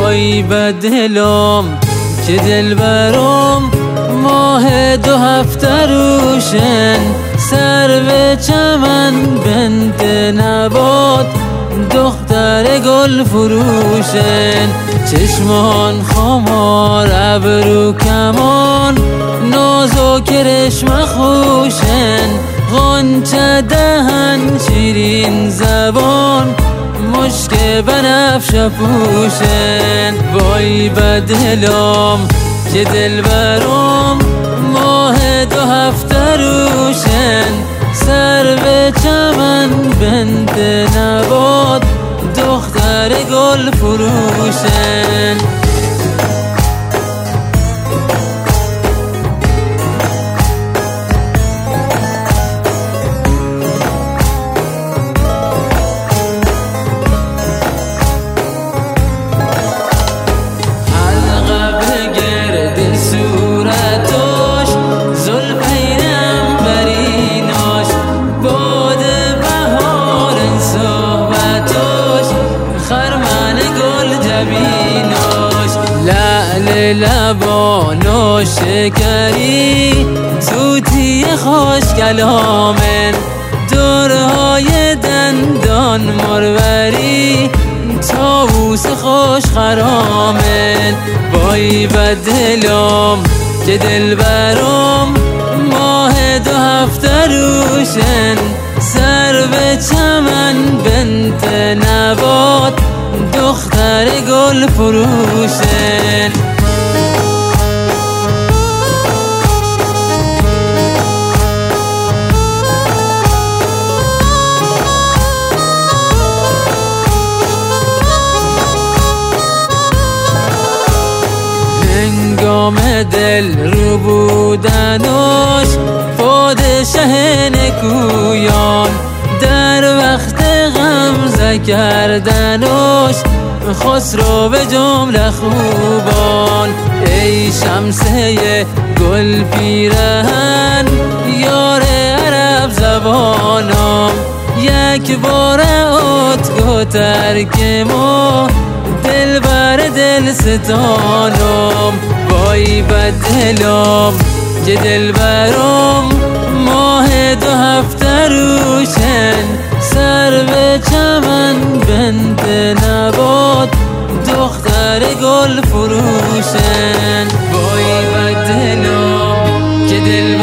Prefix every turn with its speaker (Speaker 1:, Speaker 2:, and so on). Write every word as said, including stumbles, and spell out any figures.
Speaker 1: وای بدلم که دلبرم ماه دو هفته روشن، سر به چمن بنت نبات دختر گل فروشن. چشمان خمار ابرو کمان ناز و کرشم خوشن، غنچه دهن شیرین زبان مشک بنفش پوشن. وای بدلم که دلبرم ماه دو هفته روشن، سر به چمن بنت نبات دختر گل فروشن. لبان و شکری توتی خوش کلامن، دورهای دندان مروری طاووس خوش خرامن. وای بدلم که دلبرم ماه دو هفته روشن، سر به چمن بنت نبات دختر گل فروشن. هنگام دل رو بودنش پادشه نکویان، در وقت غمزه کردنش خسرو به جمله خوبان. ای شمسه گل پیرهن یار عرب زبانم، یک بار اتگو ترک ما دلبر دل ستانم. وای بدلم که دلبرم ماه دو هفته روشن، سر به چمن بنت نبات دختر گل فروشن. وای بدلم که دل